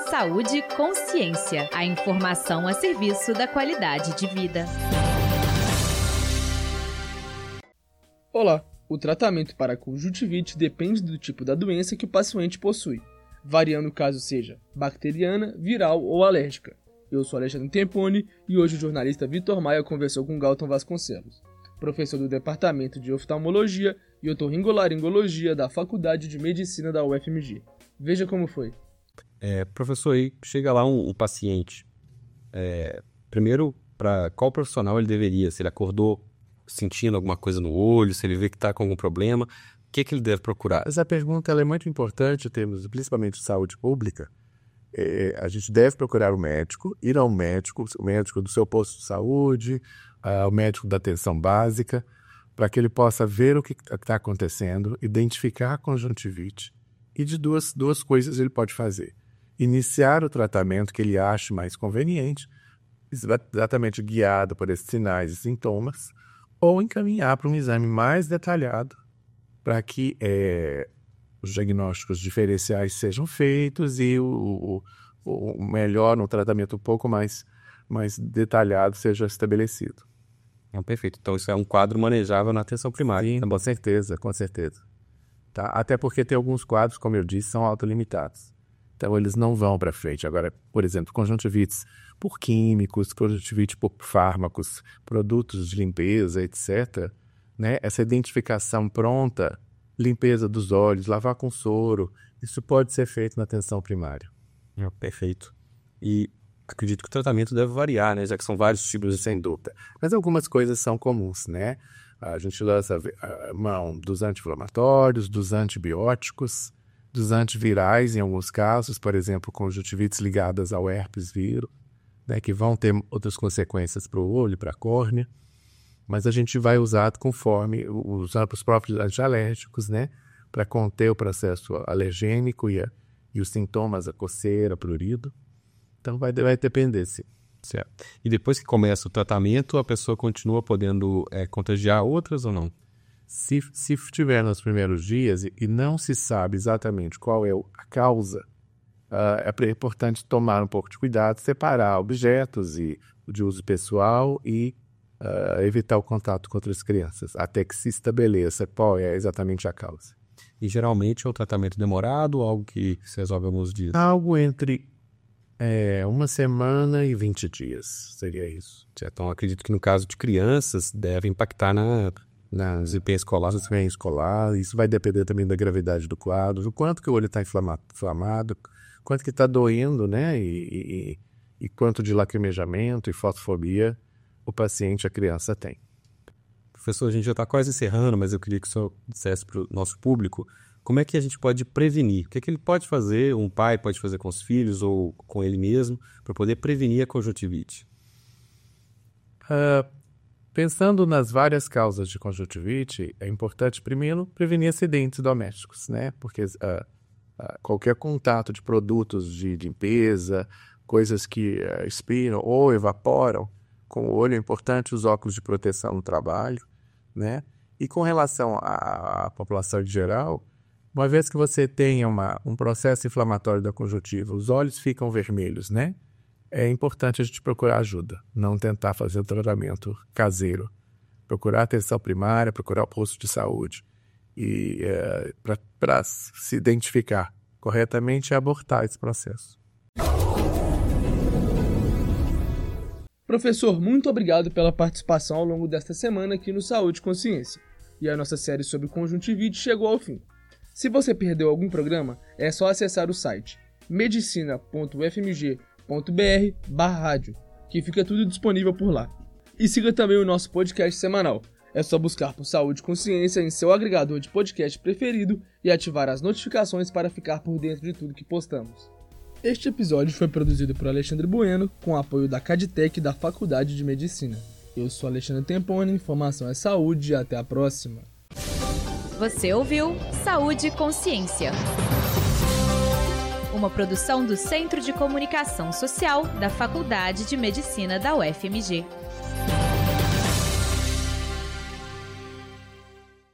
Saúde e Consciência. A informação a serviço da qualidade de vida. Olá! O tratamento para conjuntivite depende do tipo da doença que o paciente possui, variando caso seja bacteriana, viral ou alérgica. Eu sou Alexandre Temponi e hoje o jornalista Vitor Maia conversou com Galton Vasconcelos, professor do Departamento de Oftalmologia e Otorrinolaringologia da Faculdade de Medicina da UFMG. Veja como foi. Professor, aí chega lá um paciente. Primeiro, para qual profissional ele deveria? Se ele acordou sentindo alguma coisa no olho, se ele vê que está com algum problema, o que ele deve procurar? Essa pergunta ela é muito importante em termos, principalmente de saúde pública. A gente deve procurar o médico, ir ao médico, o médico do seu posto de saúde, o médico da atenção básica, para que ele possa ver o que está acontecendo, identificar a conjuntivite. E de duas coisas ele pode fazer. Iniciar o tratamento que ele ache mais conveniente, exatamente guiado por esses sinais e sintomas, ou encaminhar para um exame mais detalhado para que os diagnósticos diferenciais sejam feitos e o melhor, um tratamento um pouco mais detalhado seja estabelecido. Perfeito. Então isso é um quadro manejável na atenção primária. Sim, com certeza. Tá? Até porque tem alguns quadros, como eu disse, são autolimitados. Então eles não vão para frente. Agora, por exemplo, conjuntivites por químicos, conjuntivite por fármacos, produtos de limpeza, etc., né? Essa identificação pronta, limpeza dos olhos, lavar com soro, isso pode ser feito na atenção primária. Perfeito. E acredito que o tratamento deve variar, né? Já que são vários tipos, sem dúvida. Mas algumas coisas são comuns, né? A gente lança a mão dos anti-inflamatórios, dos antibióticos, dos antivirais em alguns casos, por exemplo, conjuntivites ligadas ao herpes vírus, né, que vão ter outras consequências para o olho, para a córnea, mas a gente vai usar conforme usando os próprios antialérgicos, né, para conter o processo alergênico e os sintomas, a coceira, prurido. Então vai depender, sim. Certo. E depois que começa o tratamento, a pessoa continua podendo contagiar outras ou não? Se estiver nos primeiros dias e não se sabe exatamente qual é a causa, é importante tomar um pouco de cuidado, separar objetos de uso pessoal e evitar o contato com outras crianças, até que se estabeleça qual é exatamente a causa. E geralmente é um tratamento demorado ou algo que se resolve em alguns dias? Algo entre 1 semana e 20 dias, seria isso. Então acredito que no caso de crianças deve impactar na desempenho escolar. Isso vai depender também da gravidade do quadro, do quanto que o olho está inflamado, quanto que está doendo, né? E quanto de lacrimejamento e fotofobia o paciente, a criança tem. Professor, a gente já está quase encerrando, mas eu queria que o senhor dissesse para o nosso público como é que a gente pode prevenir. O que é que ele pode fazer, um pai pode fazer com os filhos ou com ele mesmo, para poder prevenir a conjuntivite? Pensando nas várias causas de conjuntivite, é importante, primeiro, prevenir acidentes domésticos, né? Porque qualquer contato de produtos de limpeza, coisas que expiram ou evaporam com o olho, é importante os óculos de proteção no trabalho, né? E com relação à população em geral, uma vez que você tenha um processo inflamatório da conjuntiva, os olhos ficam vermelhos, né? É importante a gente procurar ajuda, não tentar fazer o tratamento caseiro. Procurar atenção primária, procurar o posto de saúde. E para se identificar corretamente e abortar esse processo. Professor, muito obrigado pela participação ao longo desta semana aqui no Saúde e Consciência. E a nossa série sobre conjuntivite chegou ao fim. Se você perdeu algum programa, é só acessar o site medicina.ufmg.br/rádio, que fica tudo disponível por lá. E siga também o nosso podcast semanal. É só buscar por Saúde e Consciência em seu agregador de podcast preferido e ativar as notificações para ficar por dentro de tudo que postamos. Este episódio foi produzido por Alexandre Bueno, com apoio da Caditec da Faculdade de Medicina. Eu sou Alexandre Temponi, informação é saúde e até a próxima. Você ouviu Saúde e Consciência. Uma produção do Centro de Comunicação Social da Faculdade de Medicina da UFMG.